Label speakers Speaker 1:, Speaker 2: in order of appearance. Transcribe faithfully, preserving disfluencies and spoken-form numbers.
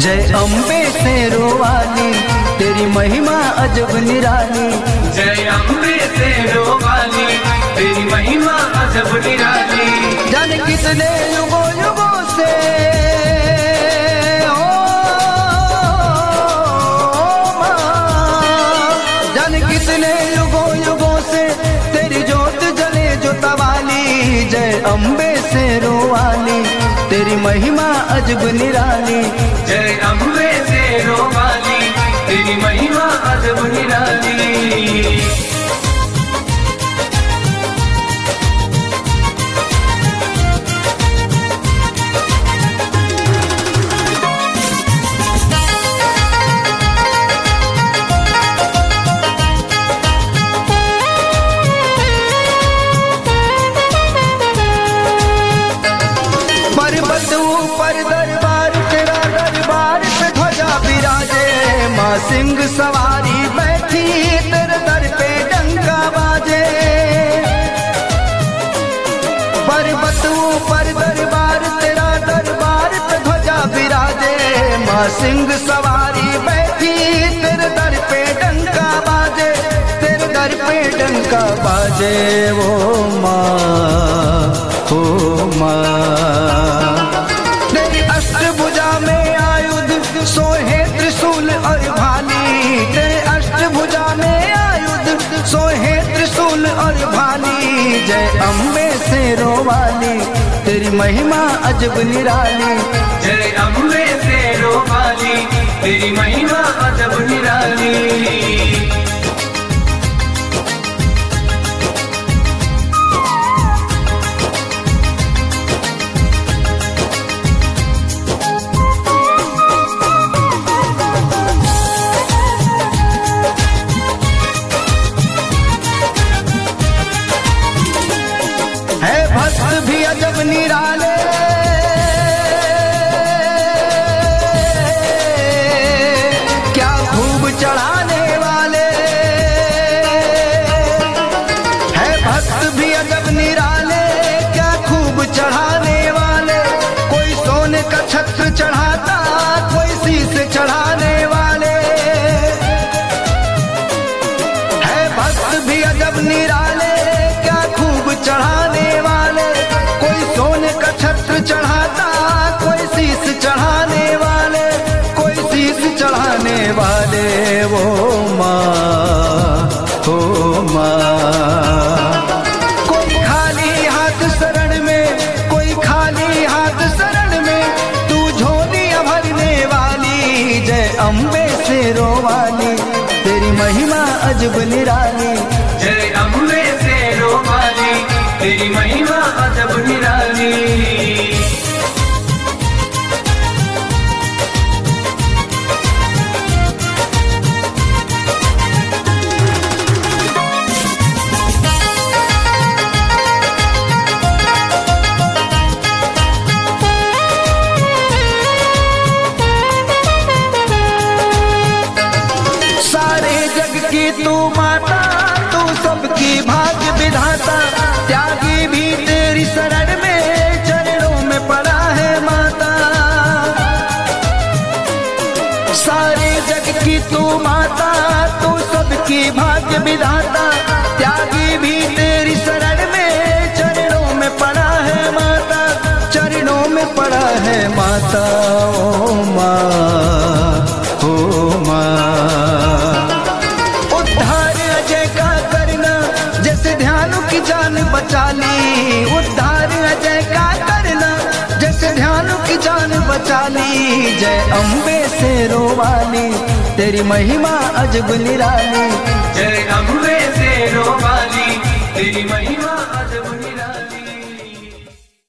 Speaker 1: जय अम्बे शेरों वाली तेरी महिमा अजब निराली।
Speaker 2: जय अम्बे शेरों वाली तेरी महिमा अजब निराली।
Speaker 1: जाने कितने युगों युगों से ओ माँ, जाने कितने युगों युगों से तेरी जोत जले जोता वाली। जय अम्बे शेरों वाली तेरी महिमा अजब निराली।
Speaker 2: जय अम्बे शेरों वाली तेरी महिमा अजब निराली।
Speaker 1: पर्वत ऊपर दरबार तेरा दरबार पे ध्वजा विराजे। माँ सिंह सवारी बैठी तेरे दर पे डंका बाजे। पर्वत ऊपर दरबार तेरा दरबार पे ध्वजा विराजे। माँ सिंह सवारी बैठी तेरे दर पे डंका बाजे। तेरे दर पे डंका बाजे वो माँ ओ माँ। तेरी अष्टभुजा में आयुध सोहे त्रिशूल और भाली। तेरे अष्टभुजा में आयुध सोहे त्रिशूल और भाली। जय अम्बे शेरों वाली तेरी महिमा अजब निराली।
Speaker 2: जय अम्बे शेरों वाली तेरी महिमा अजब निराली।
Speaker 1: है भक्त भी अजब निराले। क्या खूब चढ़ाने वाले। है भक्त भी अजब निराले क्या खूब चढ़ाने वाले। कोई सोने का छत्र चढ़ाता कोई शीश चढ़ाने वाले। है भक्त भी अजब निराले क्या खूब चढ़ाने वाले। कोई सोने का छत्र चढ़ाता कोई शीश चढ़ाने वाले। कोई शीश चढ़ाने वाले वो माँ ओ माँ। कोई खाली हाथ शरण में कोई खाली हाथ शरण में तू झोलियां भरने वाली। जय अम्बे शेरों वाली तेरी महिमा अजब निराली।
Speaker 2: जय अम्बे शेरों वाली तेरी महिमा अजब निराली।
Speaker 1: सारे जग की तू माता तू सबकी भाग्य विधाता। त्यागी भी तेरी शरण में चरणों में पड़ा है माता। सारे जग की तू माता तू सबकी भाग्य विधाता। त्यागी भी तेरी शरण में चरणों में पड़ा है माता। चरणों में पड़ा है माता ओ माँ ओ माँ। उद्धार अजय का करना जैसे ध्यानु की जान बचा ली। उद्धार अजय का करना जैसे ध्यानु की जान बचा ली। जय अम्बे शेरों वाली तेरी महिमा अजब निराली।
Speaker 2: जय अम्बे शेरों वाली तेरी महिमा अजब